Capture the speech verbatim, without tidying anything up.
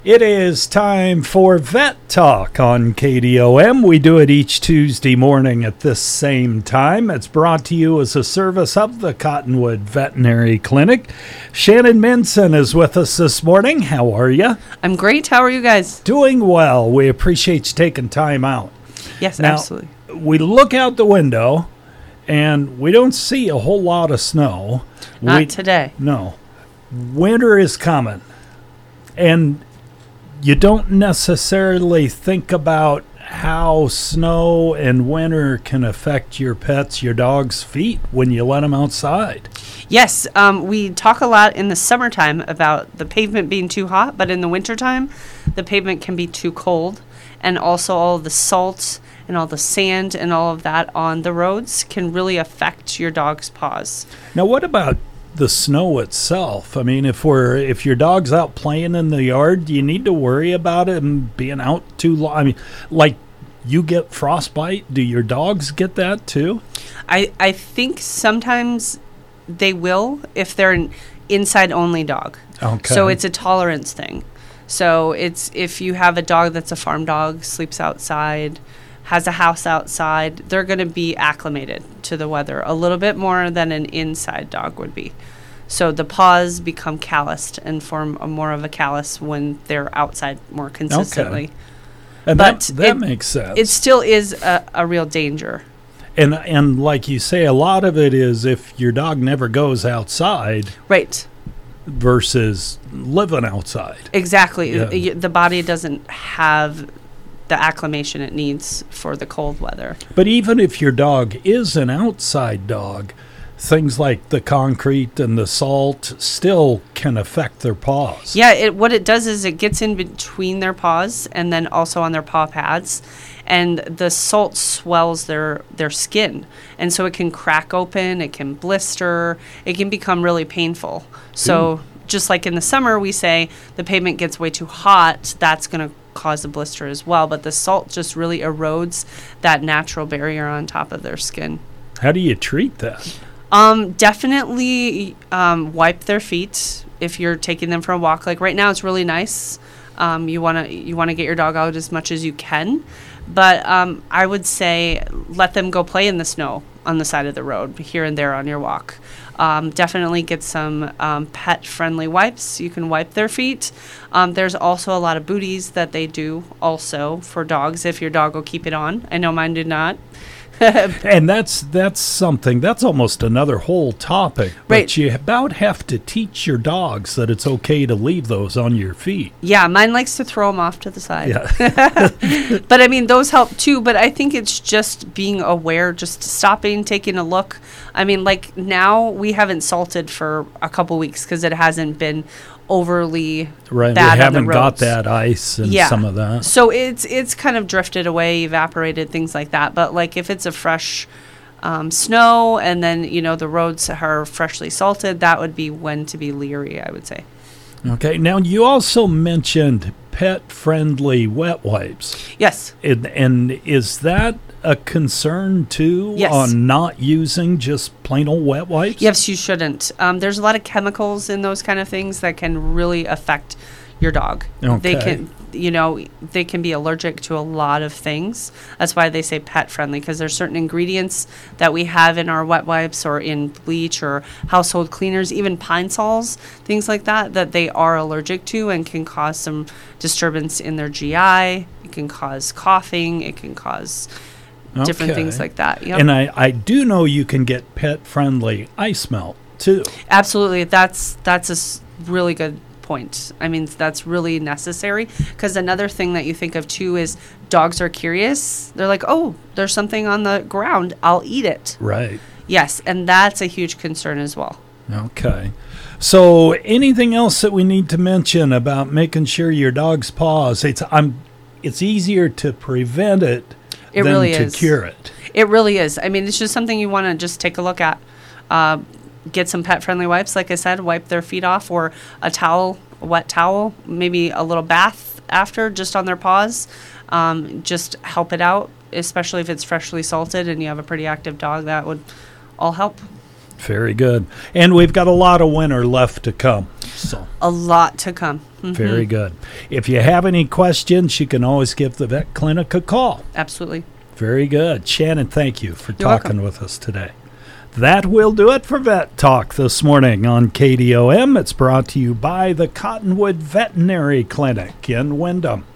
It is time for Vet Talk on K D O M. We do it each Tuesday morning at this same time. It's brought to you as a service of the Cottonwood Veterinary Clinic. Shannon Minson is with us this morning. How are you? I'm great. How are you guys? Doing well. We appreciate you taking time out. Yes, now, absolutely. We look out the window, and we don't see a whole lot of snow. Not we, today. No. Winter is coming. And you don't necessarily think about how snow and winter can affect your pets, your dog's feet when you let them outside. Yes, um, we talk a lot in the summertime about the pavement being too hot, but in the wintertime, the pavement can be too cold. And also all of the salt and all the sand and all of that on the roads can really affect your dog's paws. Now, what about the snow itself? I mean, if we're if your dog's out playing in the yard, do you need to worry about him being out too long? I mean, like you get frostbite. Do your dogs get that too? I, I think sometimes they will if they're an inside-only dog. Okay. So it's a tolerance thing. So it's if you have a dog that's a farm dog, sleeps outside, has a house outside, they're going to be acclimated to the weather a little bit more than an inside dog would be. So the paws become calloused and form a more of a callus when they're outside more consistently. Okay. And but that, that it, makes sense. It still is a, a real danger. And and like you say, a lot of it is if your dog never goes outside. Right. Versus living outside. Exactly. Yeah. The body doesn't have the acclimation it needs for the cold weather. But even if your dog is an outside dog, things like the concrete and the salt still can affect their paws. Yeah, it, what it does is it gets in between their paws and then also on their paw pads, and the salt swells their, their skin. And so it can crack open, it can blister, it can become really painful. So Ooh. Just like in the summer, we say the pavement gets way too hot, that's going to cause a blister as well. But the salt just really erodes that natural barrier on top of their skin. How do you treat that? Um, definitely um, wipe their feet if you're taking them for a walk. Like right now, it's really nice. Um, you want to you want to get your dog out as much as you can. But um, I would say let them go play in the snow on the side of the road here and there on your walk. Um, definitely get some um, pet-friendly wipes. You can wipe their feet. Um, there's also a lot of booties that they do also for dogs if your dog will keep it on. I know mine did not. And that's that's something, that's almost another whole topic. But right. You about have to teach your dogs that it's okay to leave those on your feet. Yeah, mine likes to throw them off to the side. Yeah. But, I mean, those help too. But I think it's just being aware, just stopping, taking a look. I mean, like now we haven't salted for a couple weeks because it hasn't been overly right. bad. We haven't on the got roads. that ice and yeah. some of that. So it's it's kind of drifted away, evaporated, things like that. But like if it's a fresh um, snow and then, you know, the roads are freshly salted, that would be when to be leery, I would say. Okay. Now, you also mentioned pet-friendly wet wipes. Yes. And, and is that a concern, too, yes. on not using just plain old wet wipes? Yes, you shouldn't. Um, there's a lot of chemicals in those kind of things that can really affect your dog. Okay. They can, you know, they can be allergic to a lot of things. That's why they say pet friendly, because there's certain ingredients that we have in our wet wipes or in bleach or household cleaners, even Pine Sols, things like that, that they are allergic to and can cause some disturbance in their G I. It can cause coughing. It can cause different okay. things like that. Yep. And I, I do know you can get pet-friendly ice melt, too. Absolutely. That's, that's a s- really good point. I mean, that's really necessary, because another thing that you think of too is dogs are curious. They're like, oh, there's something on the ground, I'll eat it. Right. Yes, and that's a huge concern as well. Okay. So anything else that we need to mention about making sure your dog's paws, it's I'm it's easier to prevent it, it than really to is. cure it. It really is. I mean, it's just something you want to just take a look at. Uh, get some pet-friendly wipes, like I said, wipe their feet off, or a towel, a wet towel, maybe a little bath after, just on their paws. Um, just help it out, especially if it's freshly salted and you have a pretty active dog. That would all help. Very good. And we've got a lot of winter left to come. So a lot to come. Mm-hmm. Very good. If you have any questions, you can always give the vet clinic a call. Absolutely. Very good. Shannon, thank you for You're talking welcome. with us today. That will do it for Vet Talk this morning on K D O M. It's brought to you by the Cottonwood Veterinary Clinic in Windham.